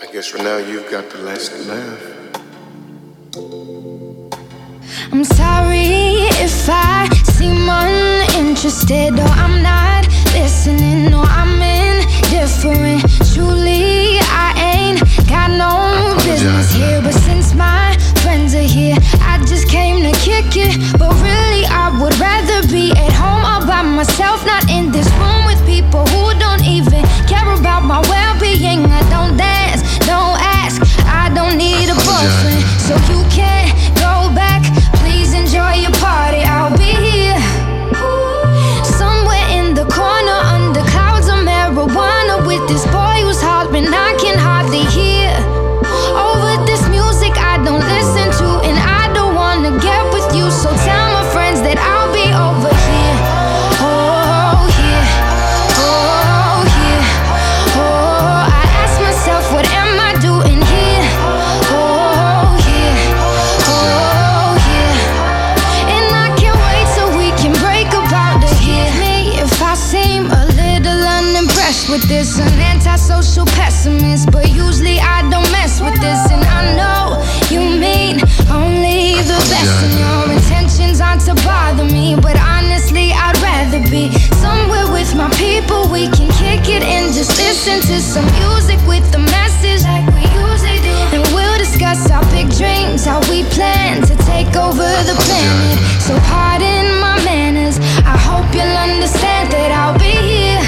I guess for now you've got the last laugh. I'm sorry if I seem uninterested, or I'm not listening, or I'm indifferent. Truly, I ain't got no business here, but since my friends are here, I just came to kick it. But really, I would rather be at home all by myself, not in this room with people who don't even care about my well-being. I don't dance, don't ask, I don't need a boyfriend, so you can't go back. Please enjoy your party, I'll be here somewhere in the corner under clouds of marijuana with this boy who's hollering I can hardly hear. Over this music I don't listen to, and I don't wanna get with you, so tell my friends that I'll be over here. Oh here, oh here, oh I ask myself what am I doing here. Oh here, oh here, and I can't wait so we can break up out of here. Me if I seem a little unimpressed with this, an antisocial pessimist, but usually I don't mess with this, and I know you mean only the best, and your intentions aren't to bother me, but honestly I'd rather be somewhere with my people. We can kick it and just listen to some music with a message like we usually do, and we'll discuss our big dreams, how we plan to take over the planet. So pardon my manners, I hope you'll understand that I'll be here,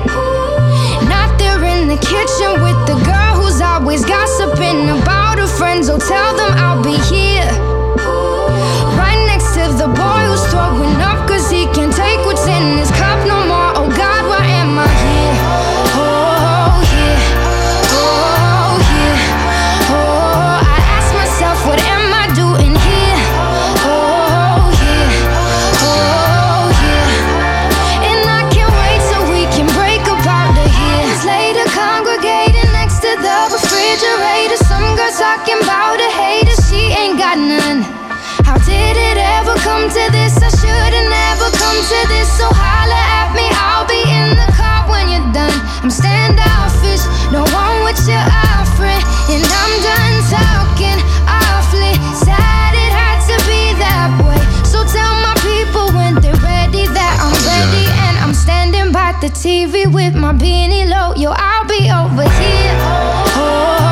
not there in the kitchen with the girl who's always gossiping about her friends. Oh, tell them I'll be here right next to the boy who's throwing up cause he can't take what's in his cup no more. Oh God, why am I here? Oh here, oh here, oh I ask myself what am I doing here. Oh here, oh here, and I can't wait so we can break up out of here. It's later congregating next to the refrigerator, some girl talking about a hater, she ain't got none. How did it ever come to this? I should've never come to this, so holla at me, I'll be in the car when you're done. I'm standoffish, no one what you're offering, and I'm done talking awfully. Sad it had to be that way, so tell my people when they're ready that I'm ready, and I'm standing by the TV with my beanie low. Yo, I'll be over here. Oh